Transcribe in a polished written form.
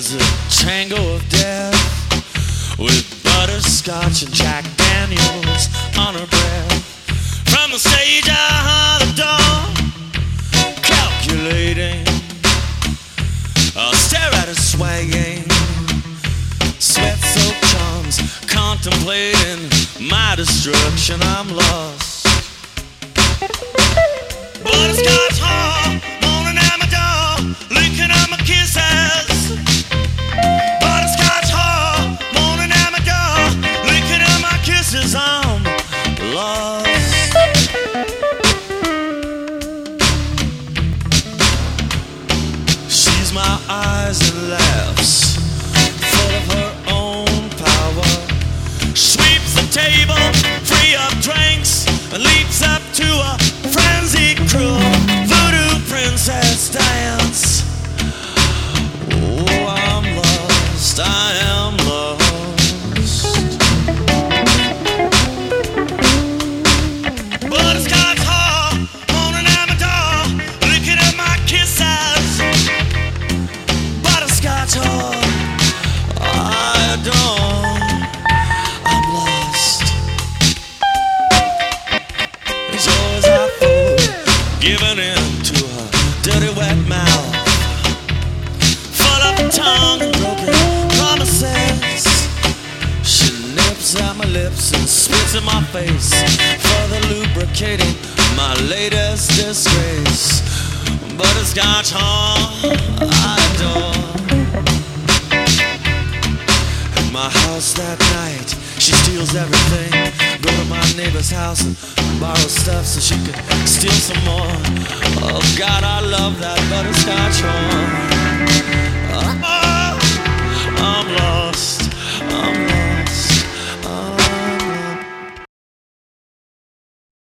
is a tango of death with butterscotch and Jack Daniels on her breath. From the stage I heard the door calculating. I'll stare at her swaying, sweat-soaked charms contemplating my destruction. I'm lost. Butterscotch hall, moaning at my door, licking up my kisses. Butterscotch hall, moaning at my door, licking up my kisses. I'm lost. She's my eyes and laughs, full of her own power. Sweeps the table, free of drinks, and leaps up to a frenzied crew. Voodoo princess dance. Oh, I'm lost, I am lost. Butterscotch hall, moaning at my door, licking up my kisses. Butterscotch hall, I adore. I'm lost. It's always our fool, giving in to her dirty wet mouth, full of tongue and broken promises. She nips at my lips and spits in my face, further lubricating my latest disgrace. Butterscotch hall, I adore. At my house that night, she steals everything. Go to my neighbor's house and borrow stuff so she could steal some more. Oh God, I love that butterscotch hall.